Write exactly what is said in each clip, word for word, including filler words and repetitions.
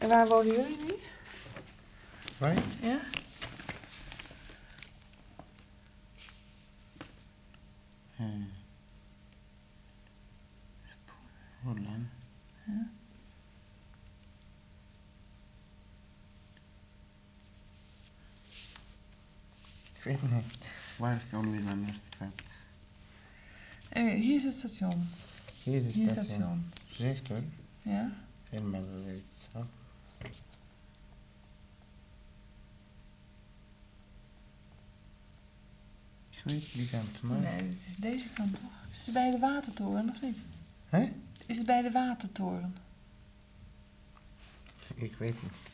En waar wonen jullie nu? Wij? Ja? Eh, Holland. Ja. Ik weet niet. Waar is de Olielanderstraat? Eh, hier is het station. Hier is Hier het is het station. station. Rechter. Ja? Helemaal rechtsaf. Ik weet die kant, maar... Nee, het is deze kant toch? Is het bij de Watertoren of niet? Hè? Is het bij de Watertoren? Ik weet niet.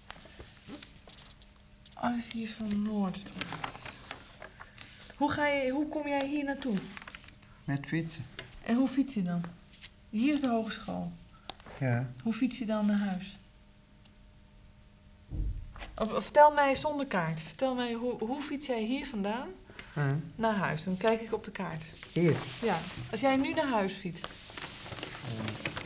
Olivier van Noordstraat. Hoe, ga je, hoe kom jij hier naartoe? Met fietsen. En hoe fiets je dan? Hier is de hogeschool. Ja. Hoe fiets je dan naar huis? Of, of vertel mij zonder kaart. Vertel mij, hoe, hoe fiets jij hier vandaan Huh? naar huis? Dan kijk ik op de kaart. Hier. Ja, als jij nu naar huis fietst. Uh,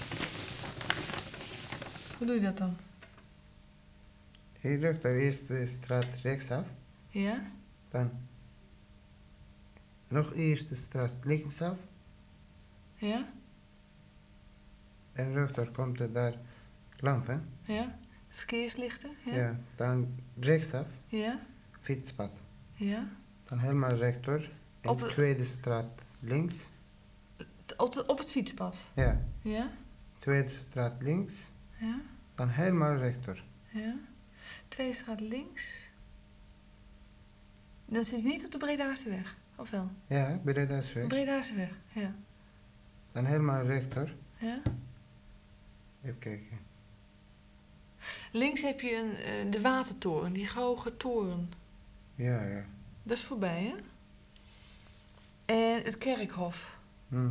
Hoe doe je dat dan? hier loopt de eerste straat rechtsaf. Ja? Dan nog eerste straat linksaf. Ja? En rechter komt er daar lampen. Ja? Verkeerslichten? Ja? Ja. Dan rechtsaf. Ja? Fietspad. Ja? Dan helemaal rechter. En Op het- tweede straat links. Op, de, op het fietspad? Ja. Ja? Tweede straat links. Ja? Dan helemaal rechter. Ja? Tweede straat links. Dan zit je niet op de Bredaarse weg, of wel? Ja, Bredasweg. Bredaarse weg, ja. Dan helemaal rechter. Ja? Even kijken. Links heb je een, eh, de Watertoren, die hoge toren. Ja, ja. Dat is voorbij, hè? En het kerkhof. Hm.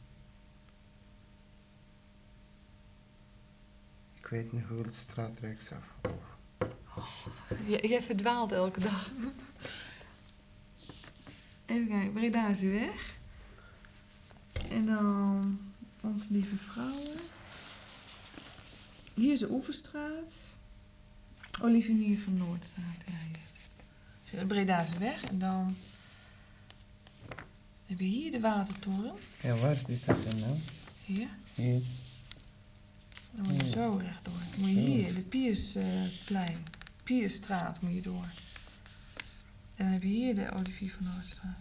Ik weet niet hoe de straat rechtsaf. J- jij verdwaalt elke dag. Even kijken, Bredaarse weg. En dan Onze Lieve Vrouwen. Hier is de Oeverstraat. Olivier van Noordstraat. Ja, hier. Dus de Bredaarse weg. En dan heb je hier de Watertoren. Ja, waar is die station nou? Hier. Hier. Dan moet je Hmm. zo rechtdoor. Dan moet je hier, de Piersplein. Piersstraat moet je door. En dan heb je hier de Olivier van Noordstraat.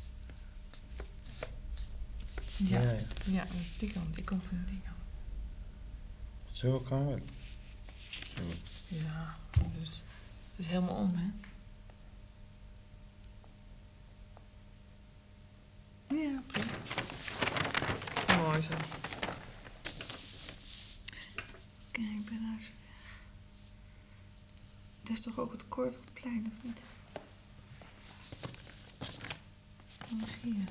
Ja. Ja, ja. Ja, dat is die kant. Ik kom van die kant. Zo kan wel. Zo. Ja, dus het is helemaal om, hè? Ja, prima. Mooi zo. Kijk, ben daar eens weg. Dit is toch ook het Korverplein, of niet? Wat is hier?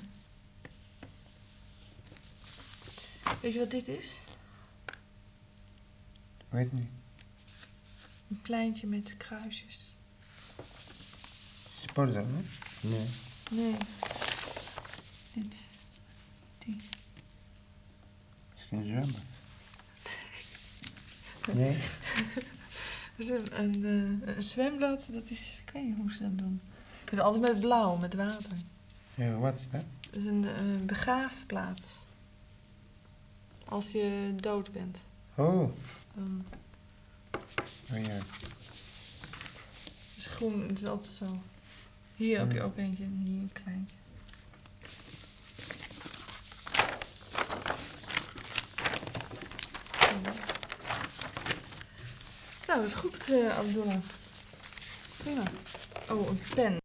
Weet je wat dit is? Weet niet. Een pleintje met kruisjes. Sportzaal, hè? Nee. Nee. Dit. Die. Misschien zwembad. Nee. Dat is een, een, uh, een zwembad, dat is, ik weet niet hoe ze dat doen. Het is altijd met blauw, met water. Ja, wat is dat? Het is een uh, begraafplaats. Als je dood bent. Oh. Dan Oh ja. is groen, het is altijd zo. Hier heb je ook eentje en hier een kleintje. Nou, dat is goed, uh, Abdullah. Prima. Oh, een pen.